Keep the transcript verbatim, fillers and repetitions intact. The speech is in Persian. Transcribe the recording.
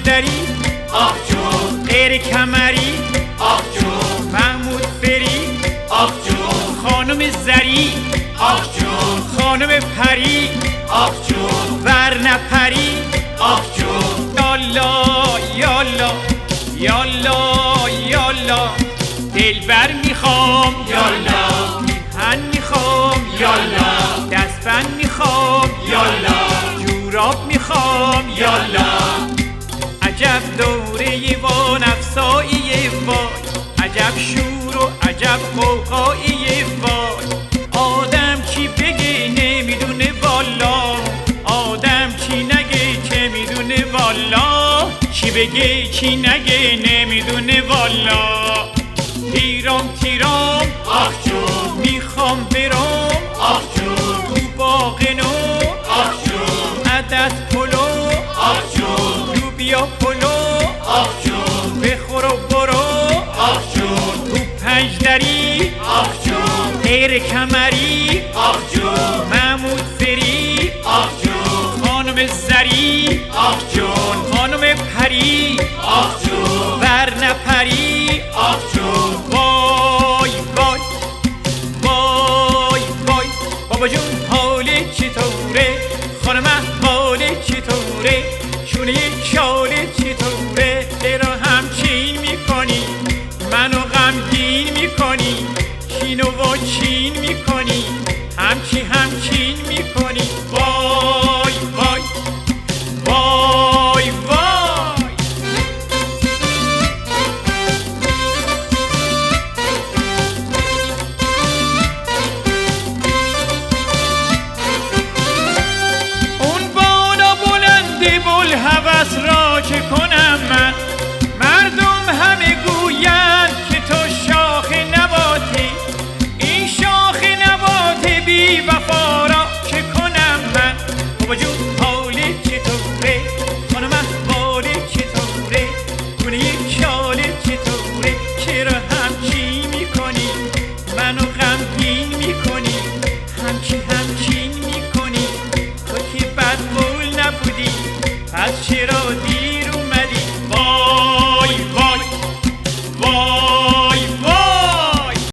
پنجدری آخ جون، غیر کمری آخ جون، محمود فری آخ جون، خانم زری آخ جون، خانم پری آخ جون، ور نپری آخ جون، یالا یالا یالا یالا دلبر میخوام یالا، پیرهن میخوام یالا، دستبند میخوام یالا، جوراب میخوام یالا، عجب دوره وان افسایی وای، عجب شور و عجب قوقایی وای. آدم کی بگه نمیدونه والا، آدم کی نگه که میدونه والا، کی بگه کی نگه نمیدونه والا. تیرام تیرام آخ جون، میخوام برم آخ جون، تو باغ نو آخ جون، عدس پلو آخ جون، لوبیا پلو آخ جون، بخور و برو آخ جون، تو پنجدری آخ جون، غیر کمری آخ جون، محمود فری آخ جون، خانم زری آخ جون، خانم پری آخ جون، ور نپری آخ جون، وای وای وای وای. بابا جون حاله چطوره، خانم حاله چطوره، شونه شاله چطوره، چرا همچین میکنی منو غمگین میکنی، چین و چین میکنی همچی همچین میکنی. وای وای وای وای. اون بالا بلند بلهوس را چه کنم من، مردم همه گویند که تو شاخ نباتی، این شاخ نبات بی وفا را چه کنم من. بابا جون